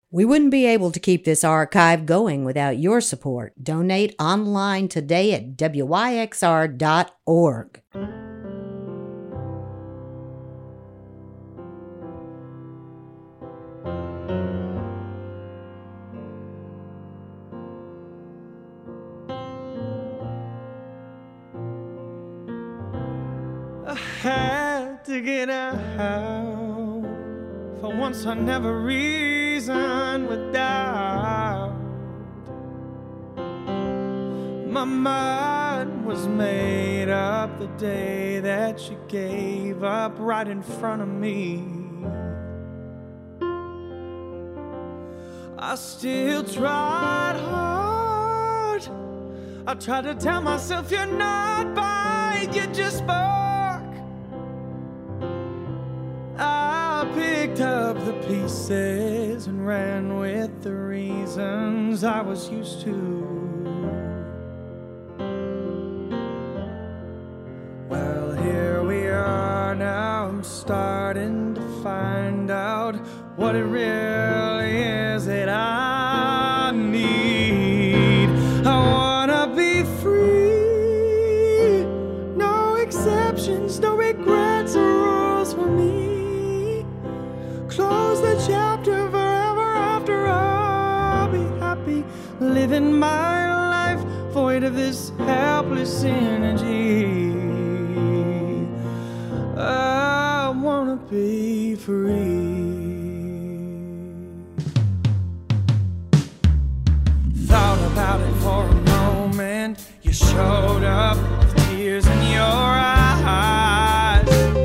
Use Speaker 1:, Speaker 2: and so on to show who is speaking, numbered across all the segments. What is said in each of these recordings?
Speaker 1: We wouldn't be able to keep this archive going without your support. Donate online today at wyxr.org.
Speaker 2: I had to get out. For once I never reasoned with doubt. My mind was made up the day that she gave up right in front of me. I still tried hard. I tried to tell myself you're not bite, you just bark. I picked up the pieces and ran with the reasons I was used to. Well, here we are now, I'm starting to find out what it really is that I need. I wanna be free, no exceptions, no regrets or rules for me. Close the chapter forever after I'll be happy, living my life void of this helpless energy. I wanna be free. Thought about it for a moment. You showed up with tears in your eyes.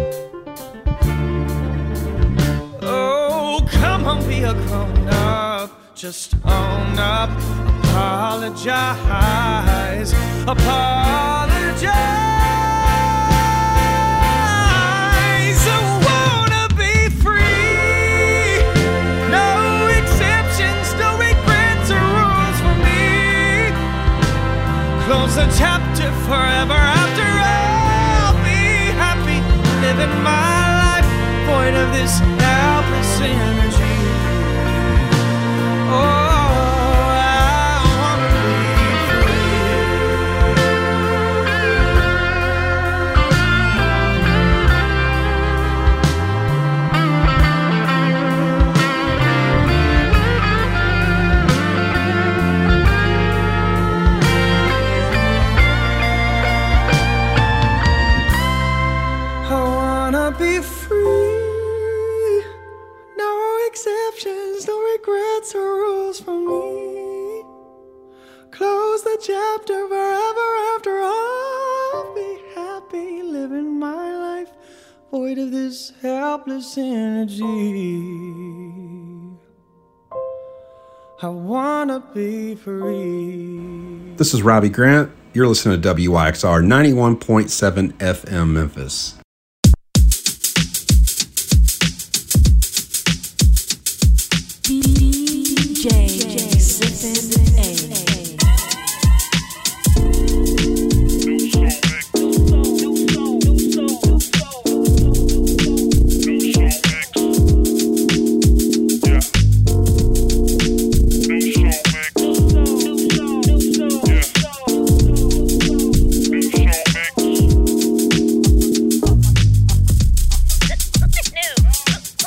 Speaker 2: Oh, come on, be a grown up. Just own up. Apologize. Apologize. Close the chapter forever after I'll be happy, living my life void of this helpless energy. Oh, I wanna be be free, no exceptions, no regrets or rules for me. Close the chapter forever after I'll be happy, living my life void of this helpless energy. I wanna be free.
Speaker 3: This is Robbie Grant. You're listening to WYXR 91.7 FM Memphis.
Speaker 4: DJ Sippin' A.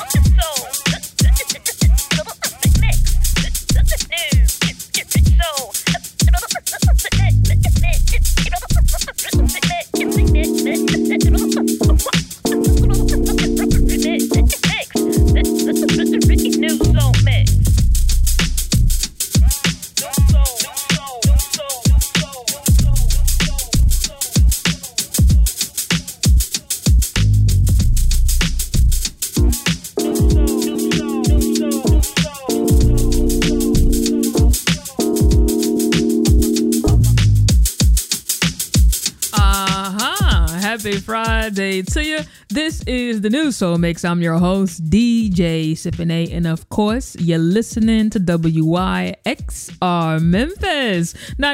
Speaker 5: So Happy Friday to you. This is the New Soul Mix. I'm your host, DJ Sippin' A. And of course, you're listening to WYXR Memphis,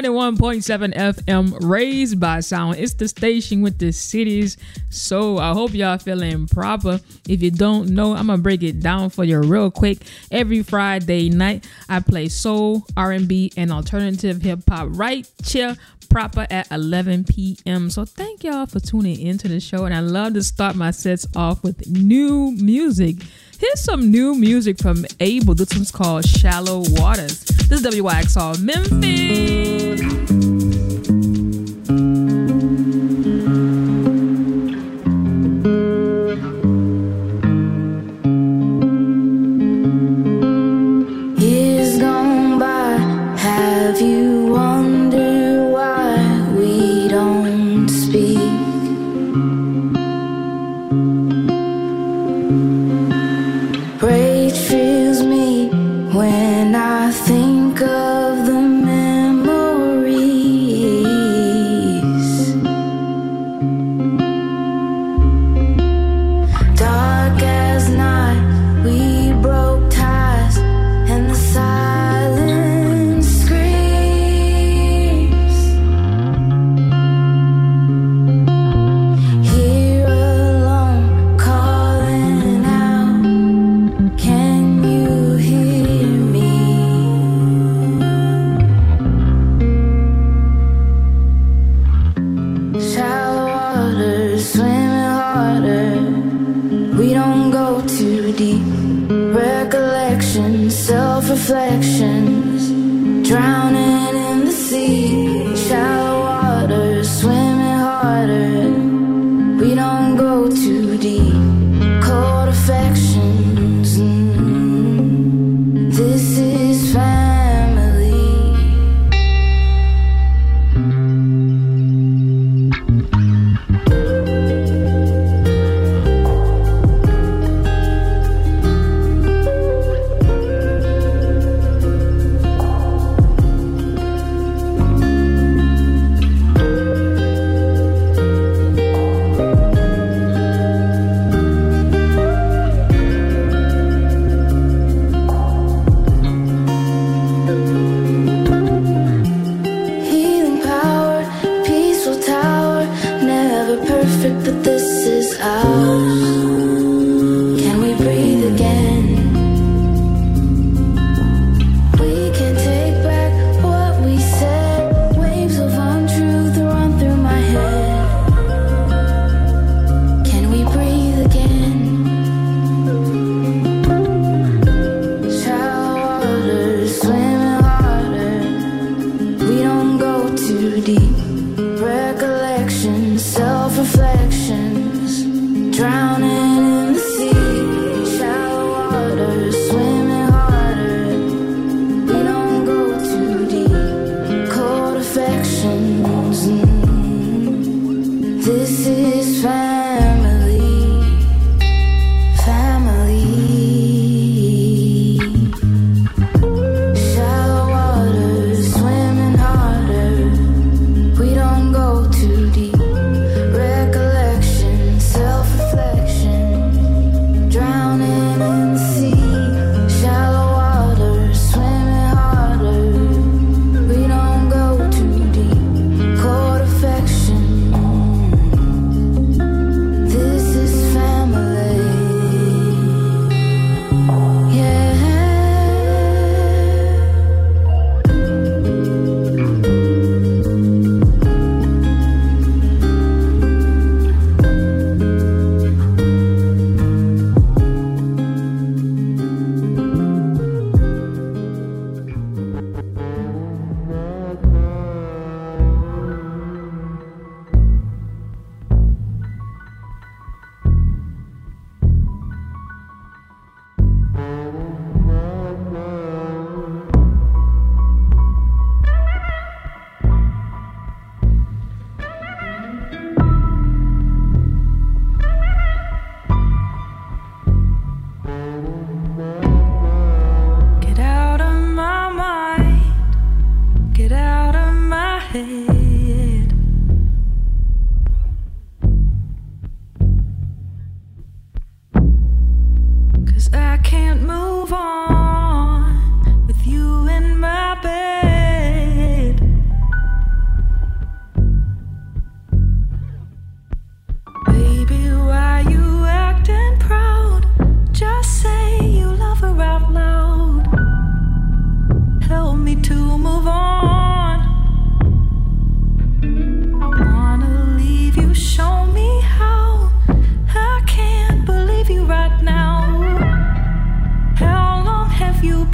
Speaker 5: 91.7 FM, Raised by Sound. It's the station with the city's soul. I hope y'all feeling proper. If you don't know, I'm going to break it down for you real quick. Every Friday night, I play soul, R&B, and alternative hip-hop right here proper at 11 p.m. So thank y'all for tuning into the show, and I love to start my sets off with new music. Here's some new music from Abel. This one's called Shallow Waters. This is WYXR Memphis.
Speaker 6: Family.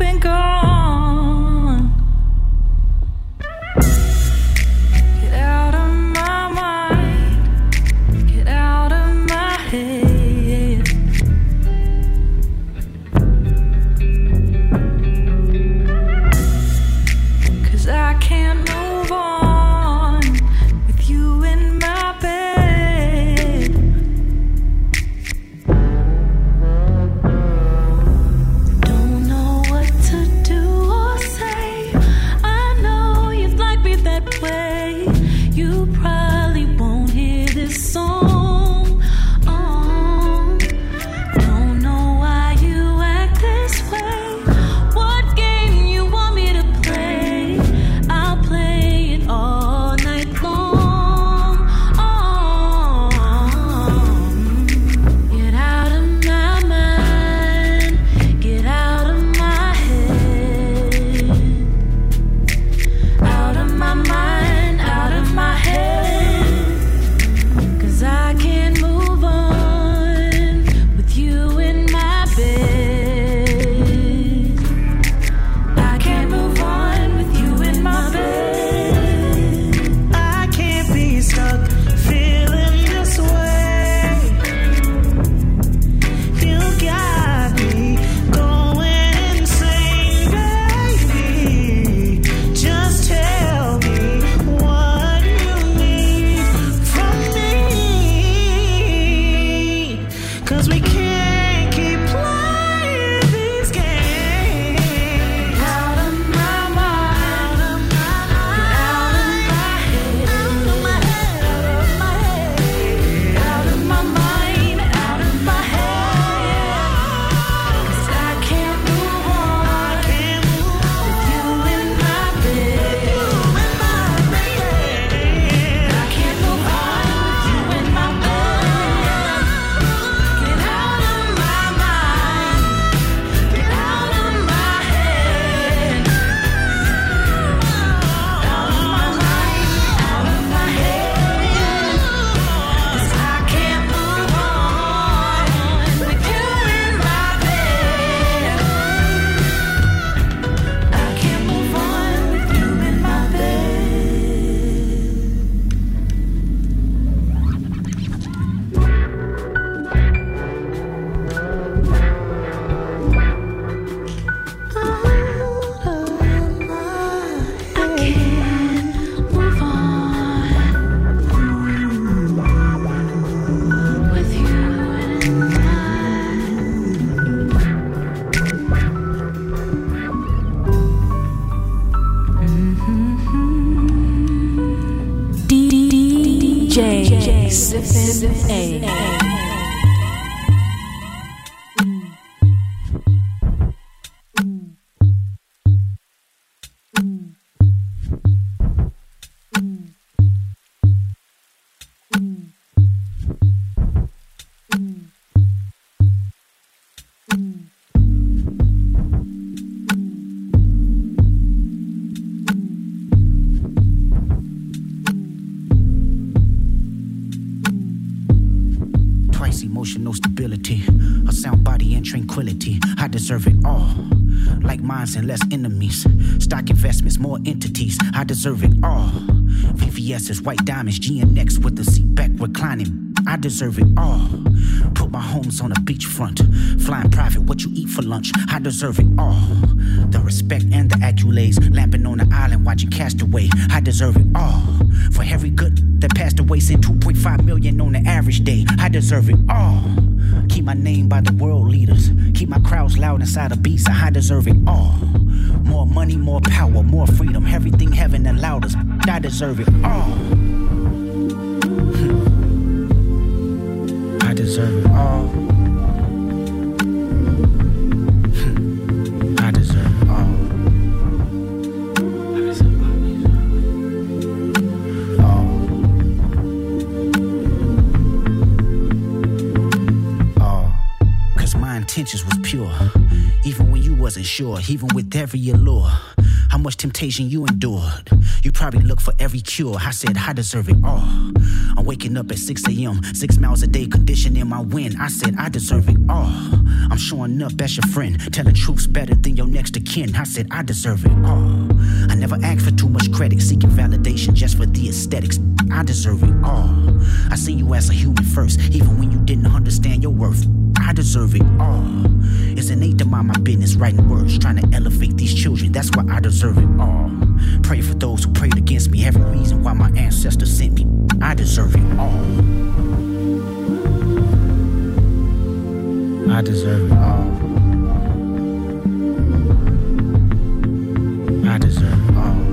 Speaker 4: been gone. Get out of my mind, get out of my head. 'Cause I can't move on with you in my bed. Don't know what to do or say. I know you'd like me that way. You probably won't hear this song. Don't know why you act this way. What game you want me to play? I'll play it all night long. Get out of my mind, get out of my head. Out of my mind, out of my head. 'Cause I can't move on with you in my bed. I can't move on with you in my bed.
Speaker 2: I can't be stuck feeling this way. You got me going insane, baby. Just tell me what you need from me. 'Cause we can't keep playing these games.
Speaker 4: Out of my mind, get out of my head. Out of my head, out of my mind, out of my head. 'Cause I can't move on with you in my bed. I can't move on with you in my bed. Get out of my mind, get out of my head. Out of my mind, out of my head. 'Cause I can't move on with you in my bed. I can't move on with you in my I can't move on with you in
Speaker 6: DJ Sippin' A.
Speaker 7: Twice emotional stability, a sound body and tranquility. I deserve it all. Like minds and less enemies. Stock investments, more entities. I deserve it all. VVS's white diamonds, GNX with the seat back reclining. I deserve it all. Put my homes on a beachfront. Flying private, what you eat for lunch. I deserve it all. The respect and the accolades. Lamping on the island, watching Castaway. I deserve it all. For every good that passed away, sent 2.5 million on the average day. I deserve it all. Keep my name by the world leaders. Keep my crowds loud inside a beat, so I deserve it all. More money, more power, more freedom. Everything heaven and loudest. I deserve it all. I deserve it all. I deserve it all. Cause my intentions was pure. Even when you wasn't sure, even with every allure. how much temptation you endured. You probably look for every cure. I said, I deserve it all. I'm waking up at 6 a.m., 6 miles a day, conditioning my wind. I said, I deserve it all. I'm showing up as your friend, telling truths better than your next of kin. I said, I deserve it all. I never asked for too much credit, seeking validation just for the aesthetics. I deserve it all. I see you as a human first, even when you didn't understand your worth. I deserve it all. It's innate to mind my business, writing words, trying to elevate these children. That's why I deserve it all. Pray for those who prayed against me. Every reason why my ancestors sent me. I deserve it all. I deserve it all. I deserve it all.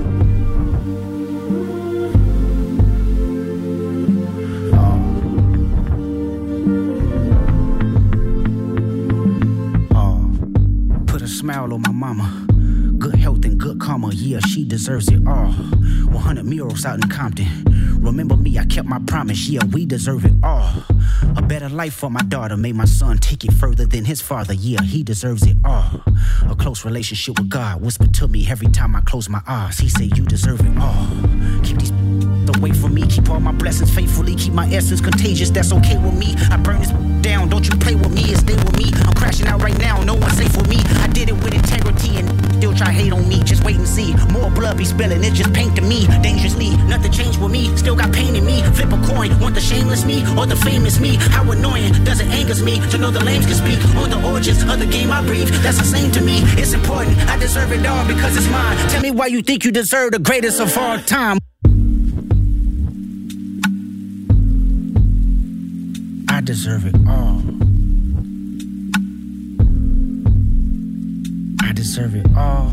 Speaker 7: Smile on my mama, good health and good karma, yeah, she deserves it all. 100 murals out in Compton, remember me, I kept my promise, yeah, we deserve it all. A better life for my daughter, made my son take it further than his father, yeah, he deserves it all. A close relationship with God, whispered to me every time I close my eyes, he said, you deserve it all. Keep these away from me, keep all my blessings faithfully, keep my essence contagious, that's okay with me. I burn this down, don't you play with me, stay with me. I'm crashing out right now, no one's safe with me. I did it with integrity and still try hate on me. Just wait and see, more blood be spilling, it just paint to me. Dangerously, nothing changed with me, still got pain in me. Flip a coin, want the shameless me or the famous me? How annoying does it angers me to know the lames can speak on the origins of the game I breathe? That's the same to me, it's important, I deserve it all because it's mine. Tell me why you think you deserve the greatest of all time. I deserve it all. I deserve it all.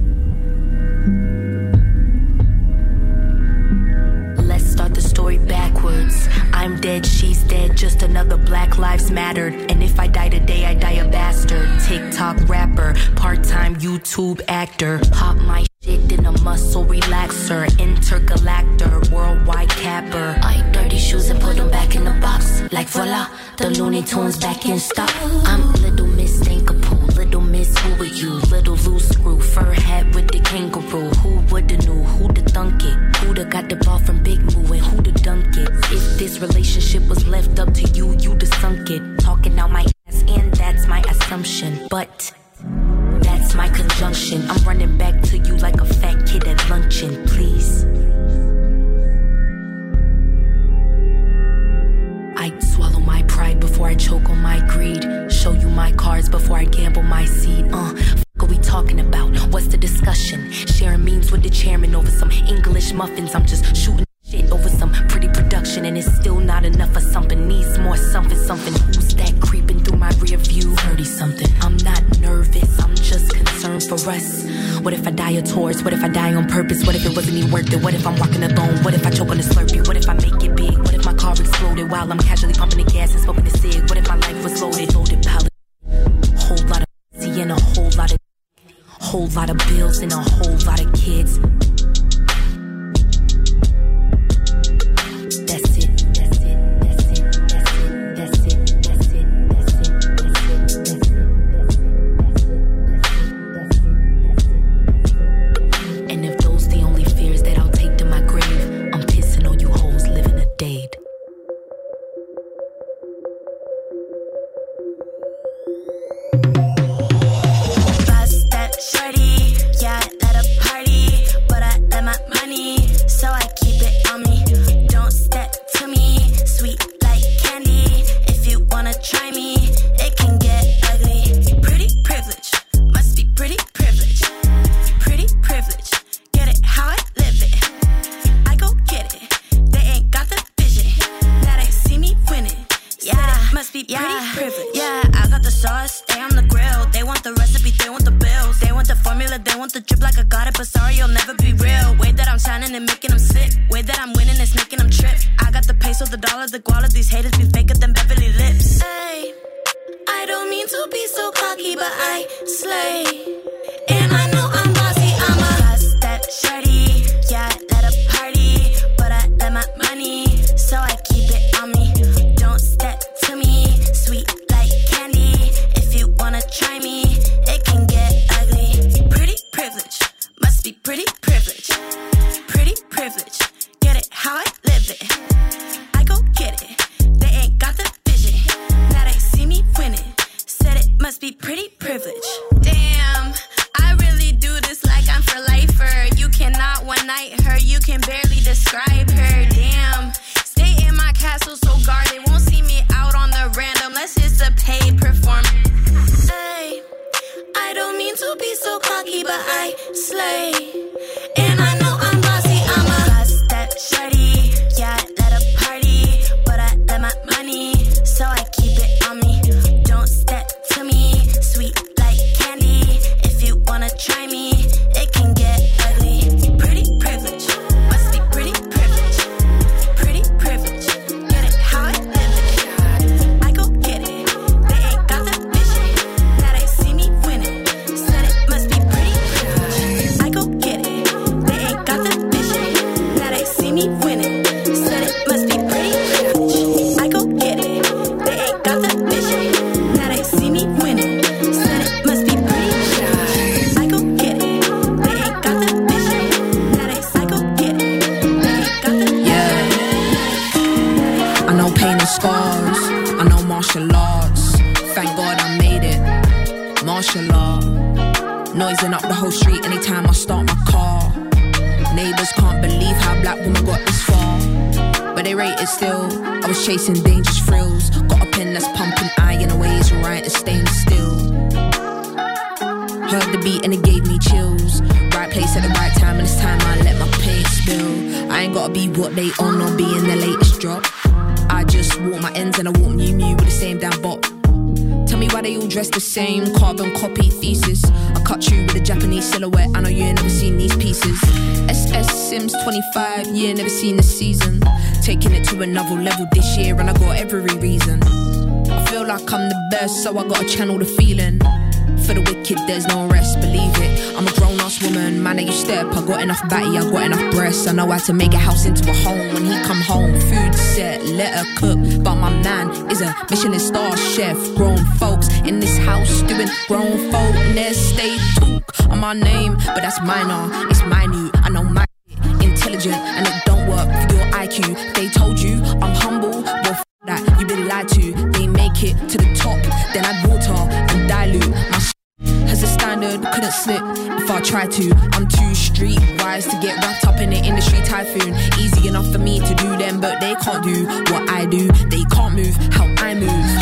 Speaker 6: Let's start the story backwards. I'm dead, she's dead, just another Black Lives Mattered. And if I die today, I die a bastard. TikTok rapper, part-time YouTube actor. Pop my shit in a muscle relaxer. Intergalactor, worldwide capper. I eat dirty shoes and put them back in the box. Like voila, the Looney Tunes back in stock. I'm Little Miss Stinkapoo, Little Miss who are you? Little loose screw, fur hat with the kangaroo. Who woulda knew, who'da thunk it? Who'da got the ball from Big Moo and who'da dunk it? If this relationship was left up to you, you'da sunk it. Talking out my ass and that's my assumption. But that's my conjunction. I'm running back to you like a fat kid at luncheon, please. I swallow my pride before I choke on my greed. Show you my cards before I gamble my seed. Fuck are we talking about? What's the discussion? Sharing memes with the chairman over some English muffins. I'm just shooting shit over some pretty production, and it's still not enough for something. Needs more something. Who's that creeping through my rear view? 30-something. I'm not nervous, I'm just concerned for us. What if I die of tours? What if I die on purpose? What if it wasn't even worth it? What if I'm walking alone? What if I choke on a Slurpee? What if I make it big? What if my car exploded while I'm casually pumping the gas and smoking the cig? What if my life was loaded pallet? Whole lot of pussy and a whole lot of bills and a whole lot of kids. I slay. And I know I'm bossy, I'm a boss that shorty. Yeah, I let her party, but I let my money, so I keep it on me. Don't step to me, sweet like candy. If you wanna try me, it can get ugly. Pretty privilege, must be pretty privilege. Pretty privilege, get it how I live it. I go get it, they ain't got the vision. Now they see me winning, said it must be pretty privilege. I go get it, they ain't got the vision. Now they see me winning, said it must be pretty privilege. I go get it, they ain't got the vision. Now they see me winning, said it must be pretty privilege. I go get it, they ain't got the vision. Now they I go get it, they ain't got the
Speaker 8: Yeah. I know pain and scars, I know martial arts. Thank God I made it. Martial law, noising up the whole street anytime I start my car. Neighbors can't believe how black women got this far, but they rate it still. I was chasing dangerous thrills, got a pen that's pumping iron away, it's right and staying still. Heard the beat and it gave me chills. Right place at the right time, and this time I let my pain spill. I ain't gotta be what they on or be in the latest drop. I just walk my ends and I walk Miu Miu with the same damn bop. Tell me why they all dress the same, carbon copy thesis. I cut you with a Japanese silhouette, I know you ain't never seen these pieces. SS Sims 25, yeah, never seen this season. Taking it to another level this year and I got every reason. I feel like I'm the best, so I gotta channel the feeling. For the wicked, there's no rest, believe it. I'm a grown-ass woman, man, you step. I got enough batty, I got enough breasts. I know how to make a house into a home. When he come home, food set, let her cook. But my man is a Michelin star chef. Grown folks in this house doing grown folk. Nest they talk on my name, but that's minor, it's minute. I know my intelligent and it don't work for your IQ. They told you I'm humble, well that you've been lied to. They make it to the top, then I water and dilute my has a standard, couldn't slip if I tried to. I'm too streetwise to get wrapped up in the industry typhoon. Easy enough for me to do them, but they can't do what I do. They can't move how I move,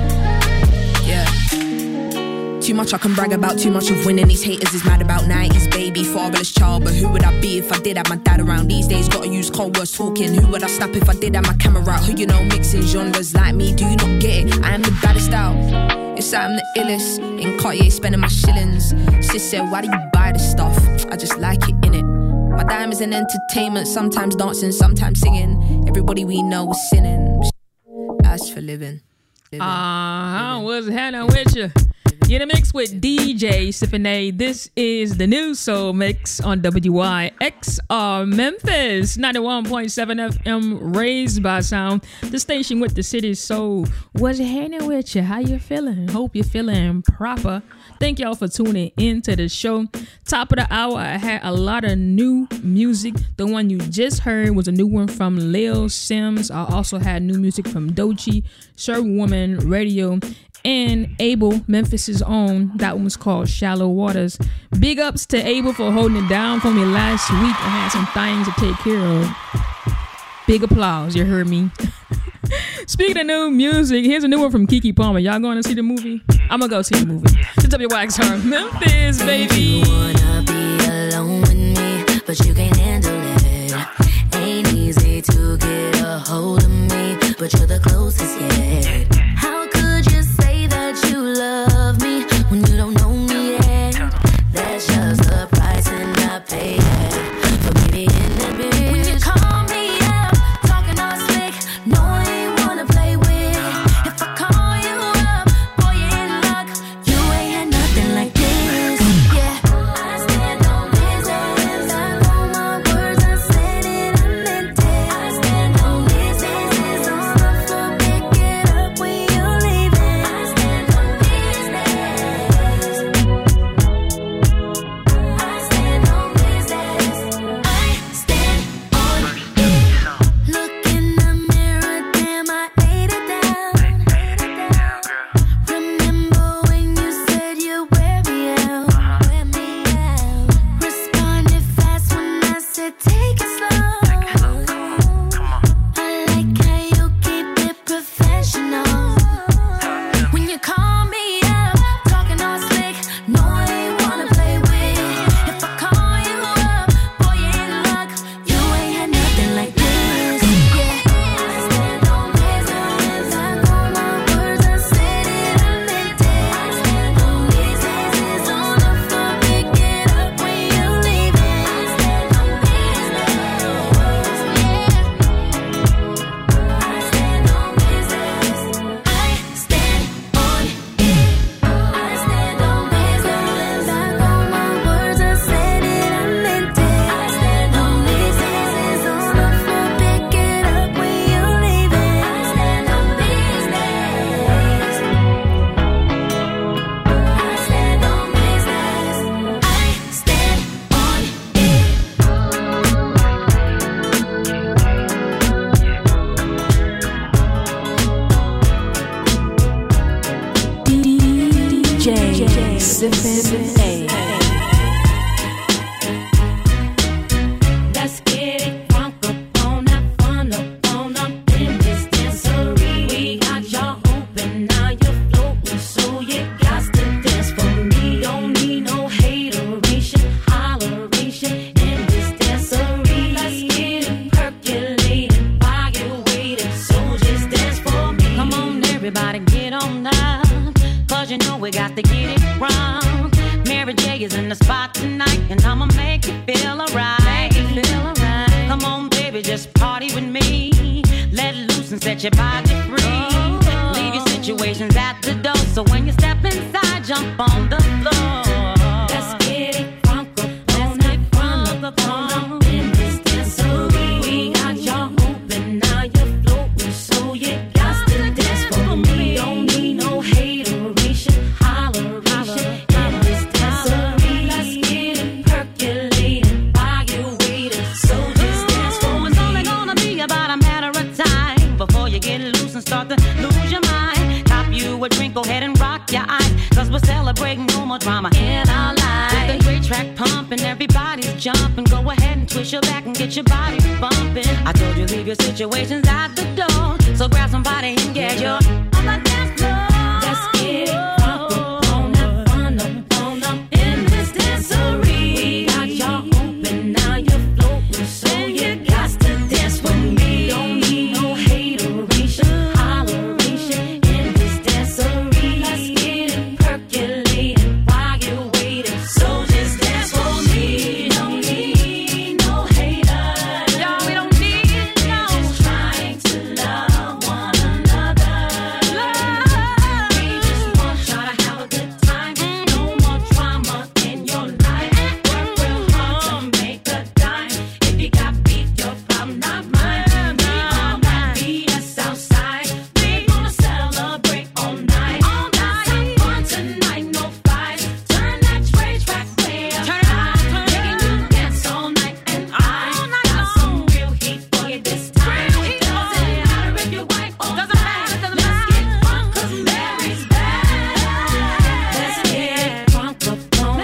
Speaker 8: Yeah. Too much I can brag about, too much of winning. These haters is mad about 90s baby, fatherless child. But who would I be if I did have my dad around? These days gotta use cold words talking. Who would I snap if I did have my camera out? Who you know mixing genres like me, do you not get it? I am the baddest out. It's like I'm the illest in Cartier spending my shillings. Sis said, why do you buy this stuff? I just like it, innit? My dime is an entertainment, sometimes dancing, sometimes singing. Everybody we know is sinning. As for living.
Speaker 5: What's happening with you? You're in the mix with DJ Sippin' A. This is the new Soul Mix on WYXR Memphis 91.7 FM, raised by sound, the station with the city's soul. What's happening with you? How you feeling? Hope you're feeling proper. Thank y'all for tuning into the show. Top of the hour, I had a lot of new music. The one you just heard was a new one from Lil Sims. I also had new music from Doechii, Sir Woman Radio, and Abel, Memphis's own. That one was called Shallow Waters. Big ups to Abel for holding it down for me last week. I had some things to take care of. Big applause, you heard me. Speaking of new music, here's a new one from Keke Palmer. Y'all going to see the movie? I'm going to go see the movie. It's WYXR Memphis, baby.
Speaker 6: You wanna be alone with me, but you can't handle it. Ain't easy to get a hold of me, but you're the closest yet. How could you say that you love me when you don't know me yet? That's just the price and I pay for me being that bitch. When you call me up, talking all slick, knowing you wanna play with. If I call you up, boy, you in luck. You ain't had nothing like this. Yeah, I
Speaker 9: set your body free. Leave your situations at the door. So when you step inside, jump on the floor. Let's get it crunk up in this dancery. We got y'all open, now you're floating, so you got to dance for me. Don't need no hateration, holleration in this dancery. Let's get it percolating while you're waiting. So just dance for me. It's only gonna be about a matter of time before you get loose and start to lose your mind. Cop you a drink, go ahead and rock your eyes, cause we're celebrating no more drama in our lives. With a great track pumping, everybody's jumping. Go ahead and twist your back and get your body bumping. I told you leave your situations at the door, so grab somebody and get your on the dance floor. Let's get it on up in this dancery. We got y'all open, now you're floating, so you got to dance with me. Don't need no hateration, holleration in this dancery. Let's get it percolating while you're waiting. So just dance for me. Don't need no haters. Y'all, we don't need no. Just trying to love one another. We just want y'all to have a good time. No more drama in your life. Work real hard to make a dime. If you got beef, your problem, not mine. We on that BS outside. We gonna celebrate all night. Let's have fun tonight, no fights. Turn that track way up high. Making you dance all night, and I got some real heat for you this time. Doesn't matter if you're white or black. Let's get drunk 'cause Mary's back. Let's get drunk up on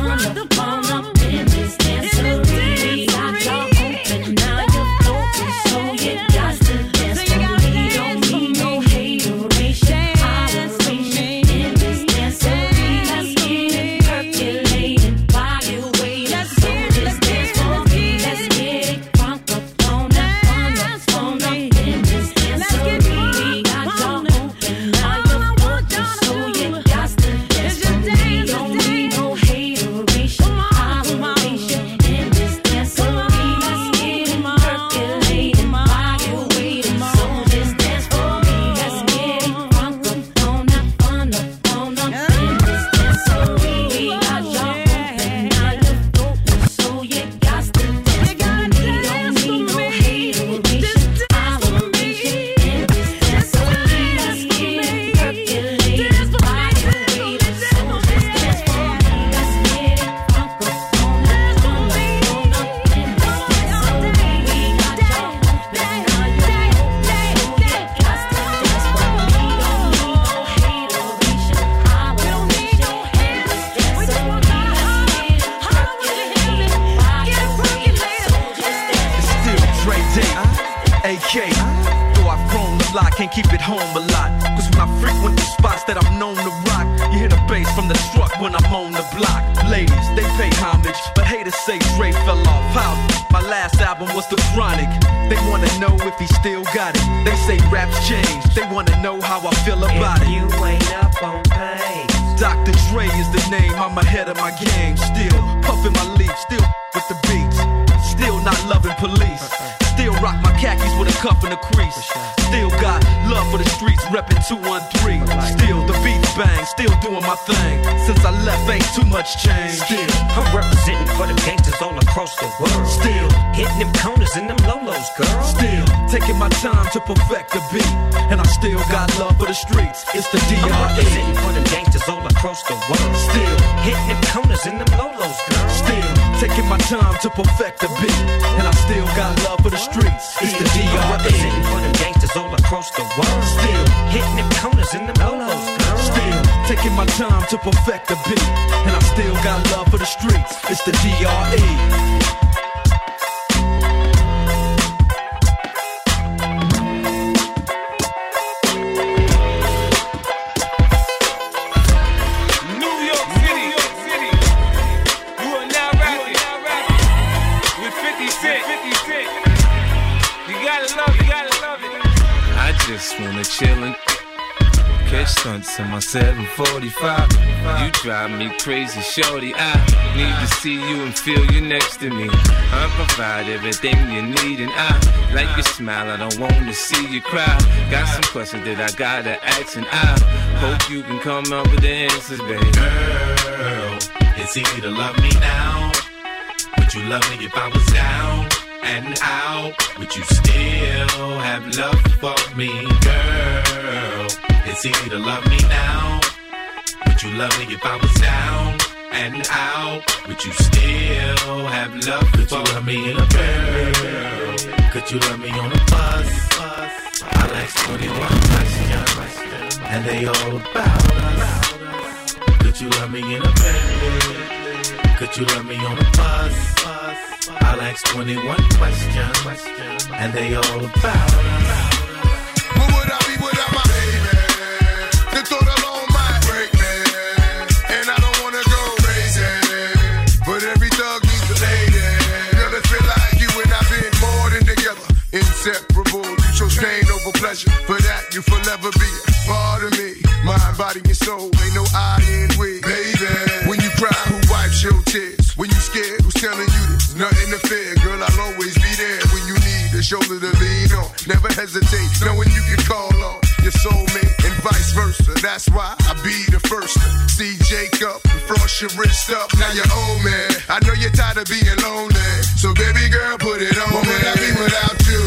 Speaker 9: up in this dancery. We got y'all open, now you're floating, so you got to dance for me. Don't need no hateration, holleration in this dancery. Let's get it percolating while you're waiting. So just dance for me. Let's get it crunk up on up in this dancery. We got y'all open, now you're floating, so you got to dance for me. Don't need no hateration, holleration in this dancery. Let's get it percolating while you're waiting. So just dance for me. Let's get it crunk up on up in this dancery. We got y'all open, now you're floating, so you got to dance for me. Don't need no hateration, holleration in this dancery. Let's get it percolating while you're waiting. So just dance for me. Let's get it crunk up on up in this dancery. We got y'all open, now you're
Speaker 2: Still Dre Day, AK. Though I've grown a lot, can't keep it home a lot. Cause when I frequent the spots that I'm known to rock, you hear the bass from the truck when I'm on the block. Ladies, they pay homage, but haters say Dre fell off. How? My last album was The Chronic. They wanna know if he still got it. They say raps change, they wanna know how I feel about it.
Speaker 10: You ain't up on pace.
Speaker 2: Dr. Dre is the name, I'm ahead of my game. Still puffin' my leaf, still with the beats. Still not loving police. Still rock my khakis with a cuff and a crease. Still got love for the streets, reppin' 213. Still the beats bang, still doing my thing. Since I left, ain't too much change. Still,
Speaker 10: I'm representing for the gangsters all across the world.
Speaker 2: still,
Speaker 10: Hitting them corners and them lolos, girl.
Speaker 2: still taking my time to perfect the beat. And I still got love for the streets. It's the
Speaker 10: I'm
Speaker 2: DRE.
Speaker 10: representing for the gangsters all across the world.
Speaker 2: Still,
Speaker 10: Hitting them corners and them lolos, girl.
Speaker 2: still taking my time to perfect the beat. And I still got love for the streets. It's the
Speaker 10: I'm
Speaker 2: DRE.
Speaker 10: representing for the gangsters all across the world.
Speaker 2: Still,
Speaker 10: Hitting them corners and them lolos, girl.
Speaker 2: still taking my time to perfect the beat. And I still got love for the streets. It's the DRE.
Speaker 11: New York City. You are now rapping with 50 Cent. You gotta love it.
Speaker 12: I just wanna chill and Bitch stunts in my 745. You drive me crazy, shorty. I need to see you and feel you next to me. I provide everything you need, and I like your smile. I don't want to see you cry. Got some questions that I gotta ask, and I hope you can come up with the answers, baby.
Speaker 13: Girl, it's easy to love me now. Would you love me if I was down and out? Would you still have love for me, girl? It's easy to love me now. Would you love me if I was down and out? Would you still have love for me? Could you love me in a girl? Could you love me on a bus? I'll ask 21 questions, and they all about us. Could you love me in a bed? Could you love me on a bus? I'll ask 21 questions, and they all about us.
Speaker 14: What would I be without my baby? The thought alone might break me, and I don't wanna go crazy, but every thug needs a lady. Girl, it feel like you and I've been more than together, inseparable. You chose pain over pleasure. For that, you forever be a part of me. Mind, body, and soul, ain't no I in we. Baby, when you cry, who wipes your tears? When you scared, who's telling you there's nothing to fear? Girl, I'll always be there when you need a shoulder to lean on. Never hesitate, knowing you can call on your soulmate and vice versa. That's why I be the first to see Jacob and frost your wrist up. Now you're old, man. I know you're tired of being lonely, so baby girl, put it on. What would I be without you?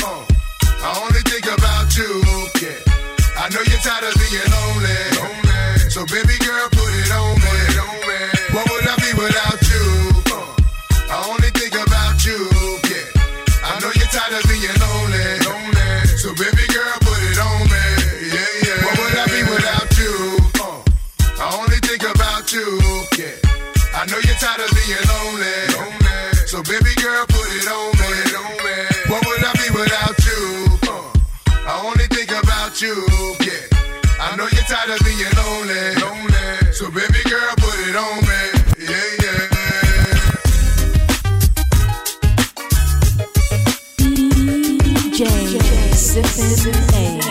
Speaker 14: I only think about you. Yeah. I know you're tired of being lonely. So baby girl, put it on me. What would I be without you? I only think about you. Yeah. I know you're tired of being lonely. So baby girl, put it on me. Yeah. What would I be without you? I only think about you. Yeah. I know you're tired of being lonely. So baby girl, put it on me. What would I be without you? I only think about you. Yeah. I know you're tired of being lonely. So baby girl, put it on me. Yeah.
Speaker 4: DJ Sippin' A.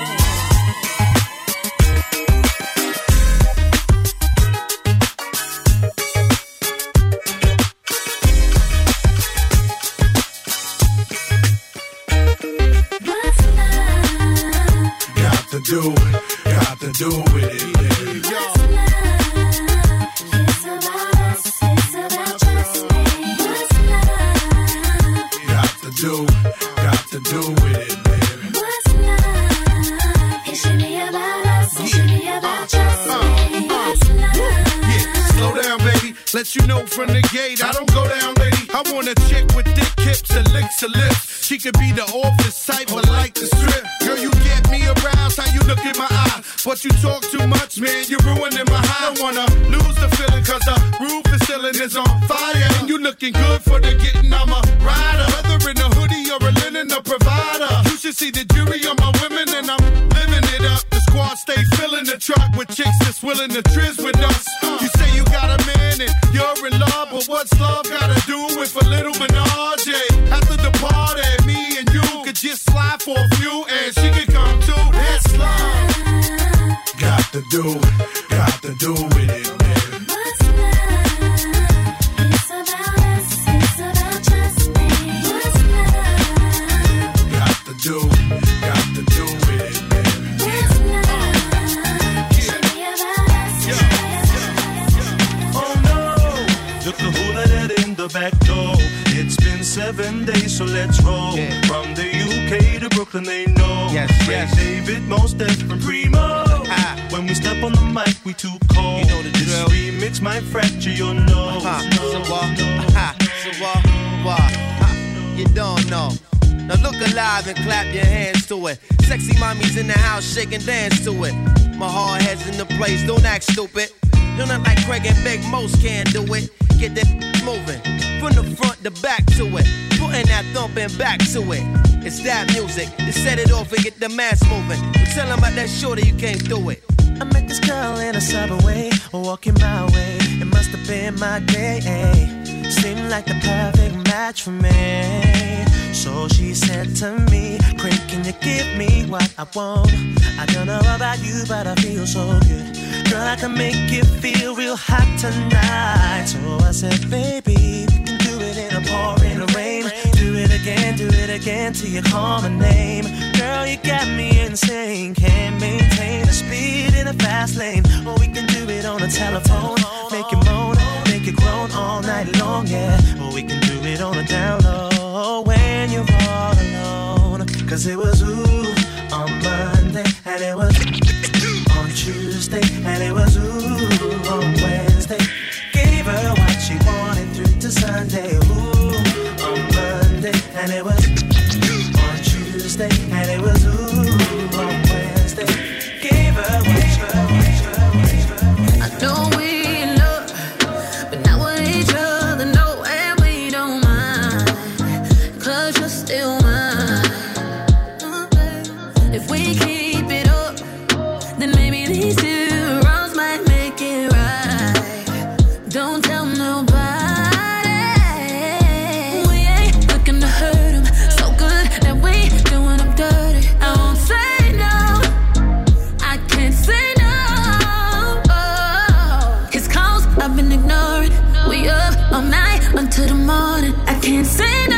Speaker 14: Got to do with it, baby.
Speaker 4: What's love? It's about us, it's about trust me. What's love?
Speaker 14: Got to do with it, baby.
Speaker 4: What's love? It should be about us, it should be about trust me. What's love?
Speaker 14: Yeah, slow down, baby. Let you know from the gate, I don't go down, lady. I want a chick with thick hips and licks her lips. She could be the office type, but like the strip. Girl, you get me aroused, how you look in my eye. But you talk too much, man, you're ruining my high. I don't wanna lose the feeling, cause the roof is ceiling is on fire. And you looking good for the getting, I'm a rider. Whether in a hoodie or a linen, a provider. You should see the jury on my women, and I'm living it up. The squad stay filling the truck with chicks that's willing to trizz with us. You say you got a man and you're in love, but what's love gotta do with a little menage? After the party, me and you could just slide for a few, and she could come too. It's love. Got to do with it, baby.
Speaker 4: What's love? It's about us, it's about trust me. What's love?
Speaker 14: Got to do with it, baby.
Speaker 4: What's love? It should be about us, it should be about trust me.
Speaker 2: Oh no, look who let it in the back door. It's been 7 days, so let's roll. Yeah. From the UK to Brooklyn, they know.
Speaker 15: Yes.
Speaker 2: David, Most Def, and Primo. When we step on the mic, we too cold.
Speaker 15: You know the drill.
Speaker 2: This remix might fracture your nose.
Speaker 15: You don't know. Now look alive and clap your hands to it. Sexy mommies in the house, shake and dance to it. My hard head's in the place, don't act stupid. You're not like Craig and Big, most can't do it. Get that moving, from the front to back to it. Putting that thumping back to it. It's that music, to set it off and get the mass moving. You tell them about that shorty, you can't do it.
Speaker 16: I met this girl in a subway, walking my way. It must have been my day. Seemed like the perfect match for me. So she said to me, Craig, can you give me what I want? I don't know about you, but I feel so good. Girl, I can make you feel real hot tonight. So I said, baby, we can do it in a pouring rain. Do it again till you call my name. Girl, you got me insane. Can't maintain the speed in a fast lane. Or we can do it on a telephone. Make it moan, make it groan all night long, yeah. Or we can do it on a down low when you're all alone. Cause it was ooh on Monday, and it was on Tuesday, and it was ooh on Wednesday. Gave her what she wanted through to Sunday. Ooh on Monday, and it was on Tuesday, and it was ooh on Wednesday. Gave her what she wanted.
Speaker 4: I know we in love, but not with each other, no, and we don't mind, 'cause you're still mine. If we keep it up, then maybe these 2 wrongs might make it right. Don't tell nobody. We ain't looking to hurt them, so good that we doing them dirty. I won't say no, I can't say no. His calls I've been ignoring. We up all night until the morning. I can't say no.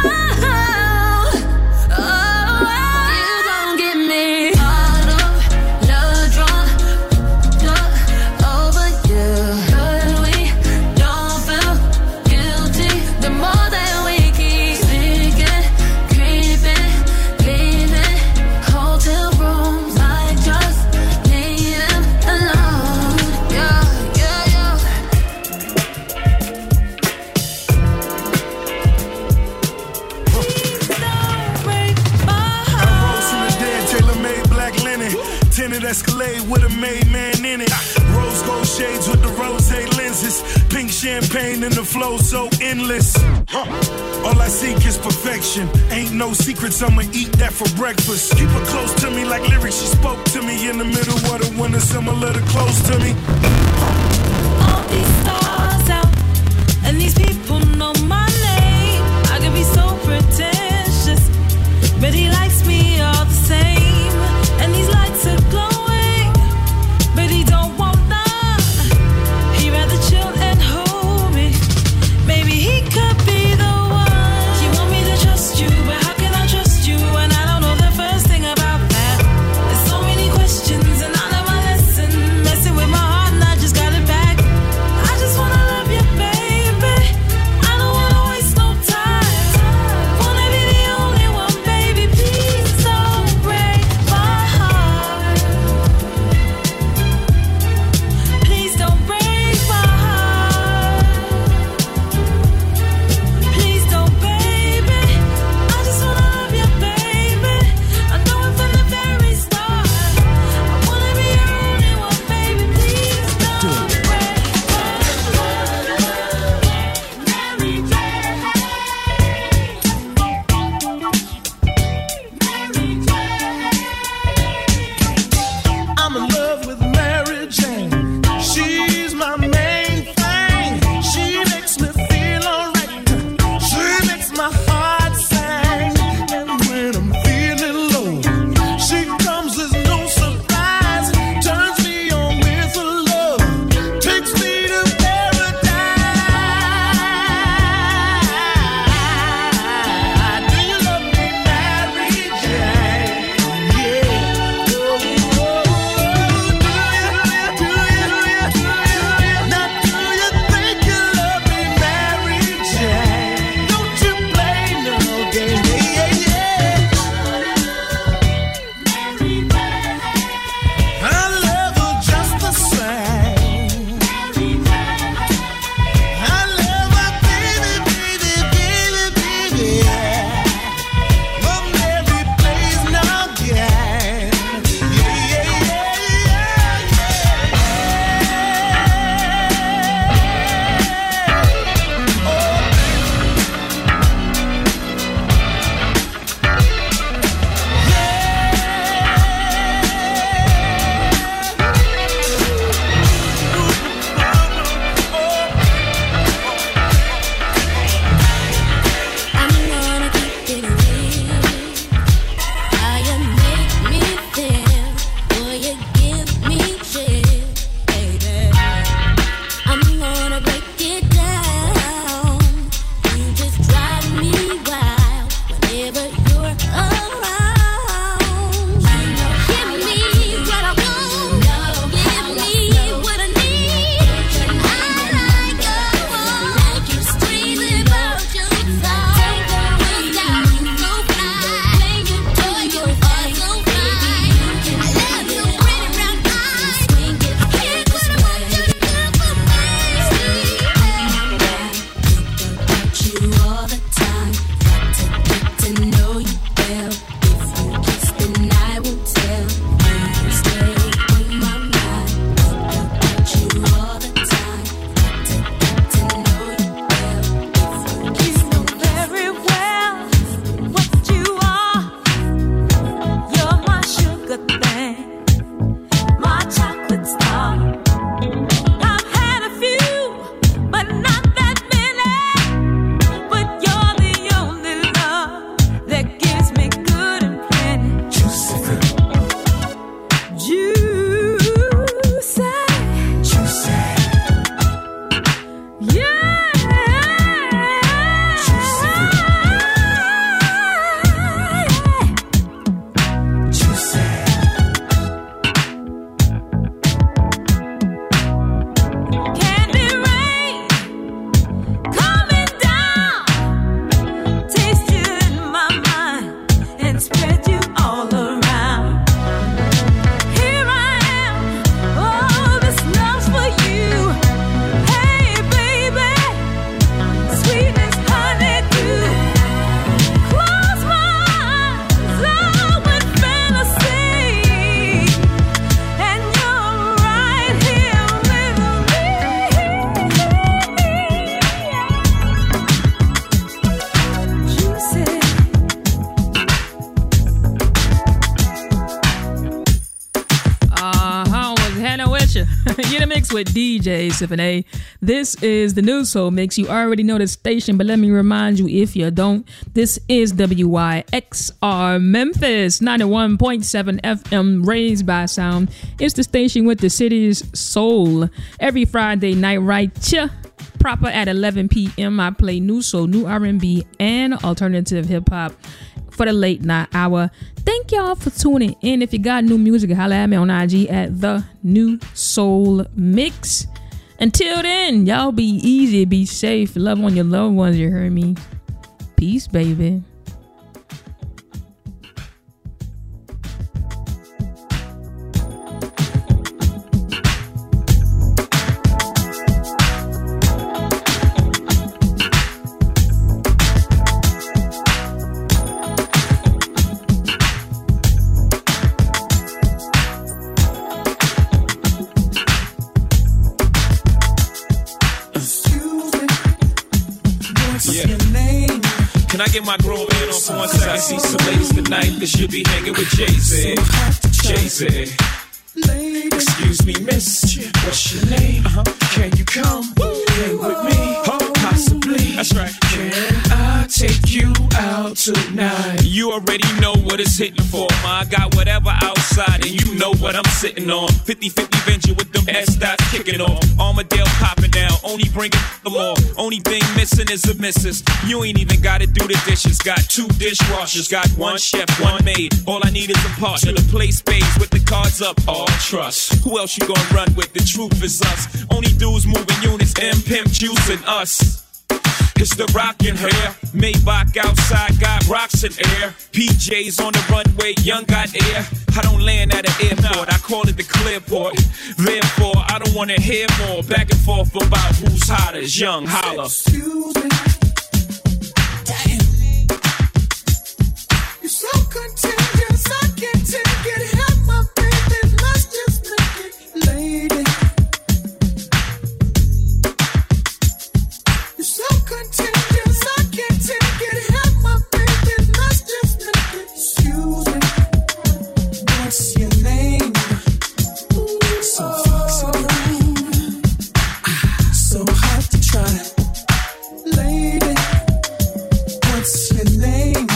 Speaker 17: Escalade with a made man in it. Rose gold shades with the rose lenses. Pink champagne and the flow so endless. All I seek is perfection. Ain't no secrets, I'ma eat that for breakfast. Keep her close to me like lyrics. She spoke to me in the middle of the winter, similar to close to me.
Speaker 4: All these stars out, and these people know my name. I can be so pretentious, but he likes me all the same. And these lights are glowing, but he don't want none. He'd rather chill and hold me. Maybe he could be the one. You want me to trust you, but how can I trust you when I don't know the first thing about that? There's so many questions and I learned my lesson. Messing with my heart and I just got it back. I just wanna love you, baby.
Speaker 5: Mix with DJ Sippin' A. This is the new Soul Mix. You already know the station, but let me remind you if you don't. This is WYXR Memphis, 91.7 FM, raised by sound. It's the station with the city's soul. Every Friday night, right here, proper at 11 p.m., I play new soul, new R&B, and alternative hip-hop for the late night hour. Thank y'all for tuning in. If you got new music, holla at me on IG at The New Soul Mix. Until then, y'all be easy, be safe, love on your loved ones, you heard me. Peace, baby.
Speaker 18: Can I get my grown man on for 1 second? I see some ladies tonight that should be hanging with Jay-Z. Jay-Z. Excuse me, miss, what's your name? Can you come hang with me? Possibly. That's right. Can I take you out tonight? You already know what it's hitting for, ma. I got whatever outside and you know what I'm sitting on. 50-50 venture with them S-dots kicking off. Armadale popping down, only bringing them all. Only thing missing is a missus. You ain't even gotta do the dishes. Got 2 dishwashers, got 1 chef, 1 maid. All I need is a partner to play spades with the cards up. All trust. Who else you gonna run with? The truth is us. Only dudes moving units, M Pimp juicing us. It's the rockin' hair. Maybach outside, got rocks in air. PJs on the runway, young got air. I don't land at an airport, I call it the clearport. Therefore, I don't wanna hear more back and forth about who's hotter. Young holla.
Speaker 19: Excuse me. Damn. You're so contagious, I can't take it. Help my baby, let's just make it, lady. You're so contagious, I can't take it. Help my baby, let's just make it. Excuse me, what's your name? So foxy, so hard to try. Lady, what's your name?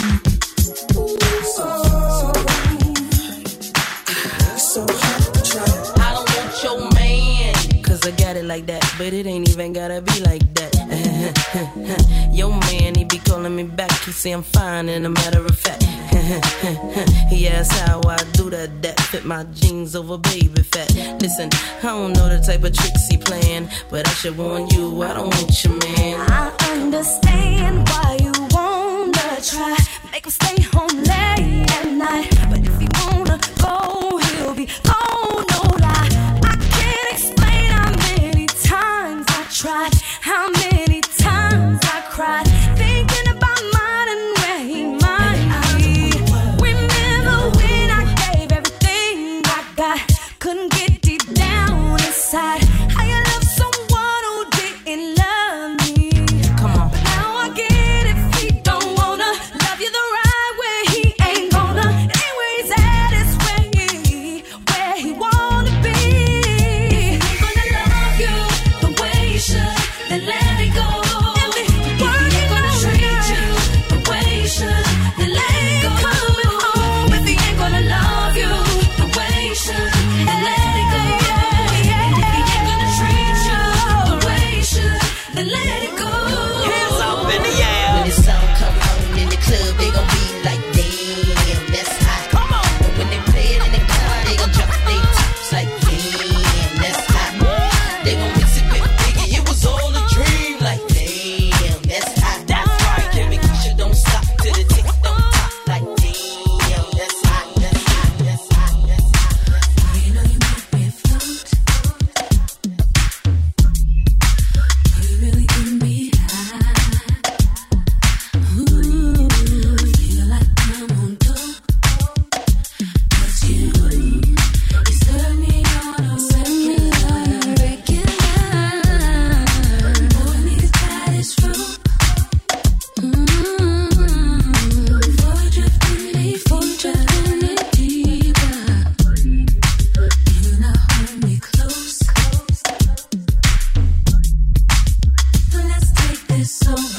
Speaker 19: So hard to try.
Speaker 20: I don't want your man, cause I got it like that, but it ain't even gotta be like that. Yo man, he be calling me back, he say I'm fine, and a matter of fact, he asks how I do that fit my jeans over baby fat. Listen, I don't know the type of tricks he playing, but I should warn you, I don't want your man.
Speaker 4: I understand why you wanna try, make him stay home late at night, but if he wanna go, he'll be gone, no lie. I can't explain how many times I tried, how many times I cried, thinking about mine and where he might be. Remember when I gave everything I got, couldn't get deep down inside. How you love someone who didn't love me? Come on. But now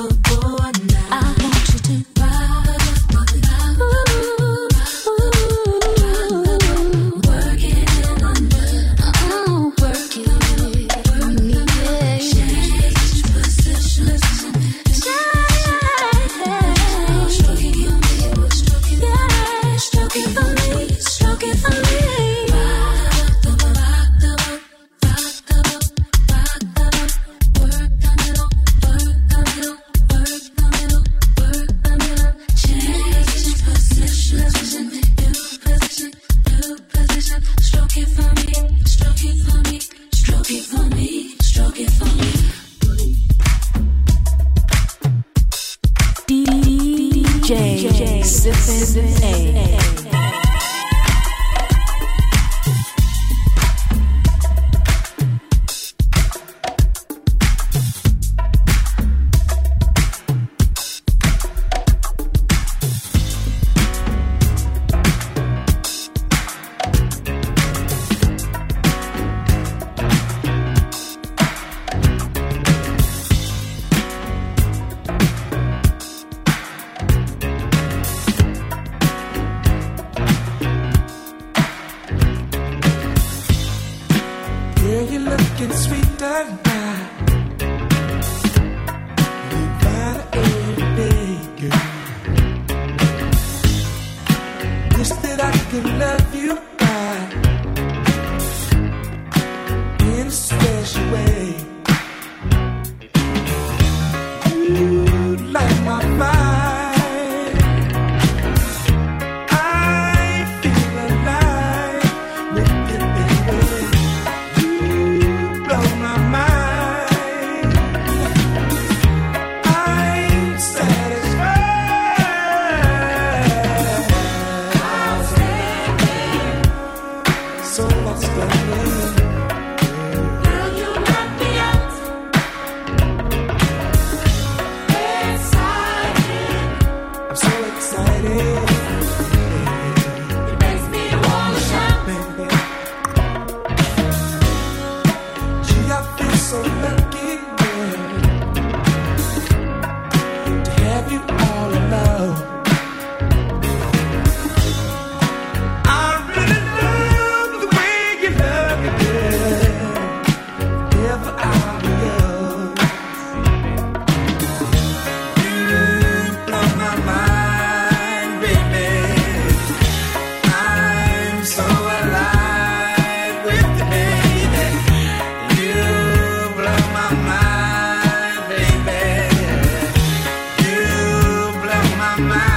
Speaker 4: unstoppable now. I want you to work it under. Work it. Change position. Stroke it for me. Stroke it for me. DJ Sippin' A.
Speaker 19: Girl, you're looking sweeter now. You better every day, girl. Wish that I could love you back in a special way. You light my fire. I feel alive with you, baby. Blow my mind. I'm satisfied. So what's the name? Girl, you knock me out. Excited. I'm so excited. It makes me wanna shout, baby. Gee, I feel so lucky, girl, to have you all alone. I really love the way you love me, girl. Ever I'll be yours. You blow my mind, baby. I'm so alive with you, baby. You blow my mind, baby. You blow my mind.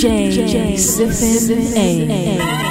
Speaker 4: DJ Sippin' A.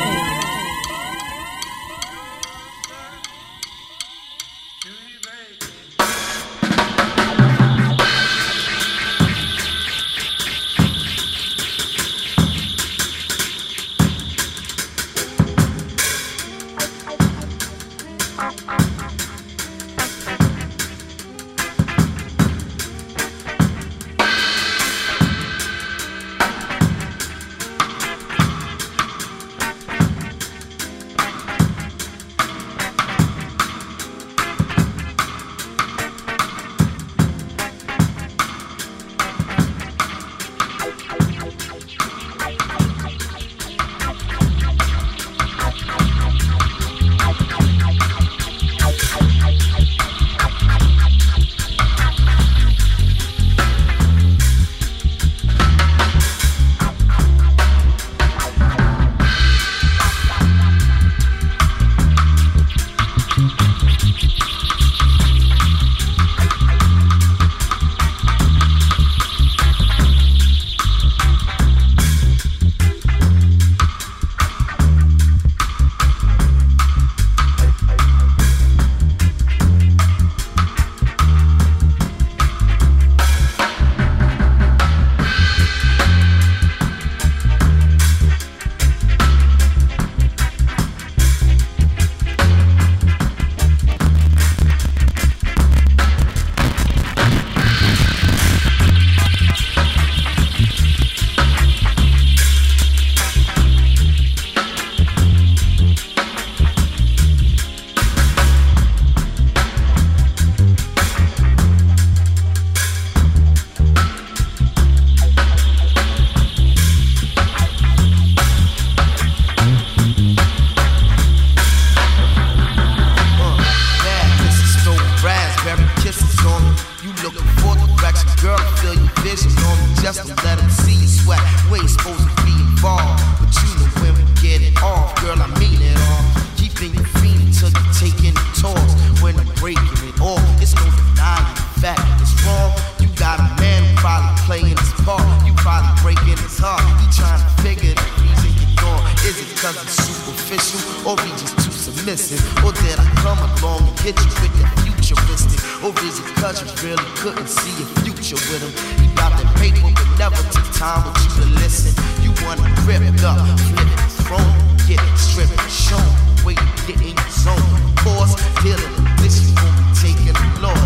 Speaker 15: Or did I come along and hit you with that futuristic? Or is it cause you really couldn't see a future with him? He got that paper but never took time with you to listen. You wanna rip up, flip it, throw it, get stripped, show where you get in your zone. Of course, dealing with this, you won't be taking the Lord.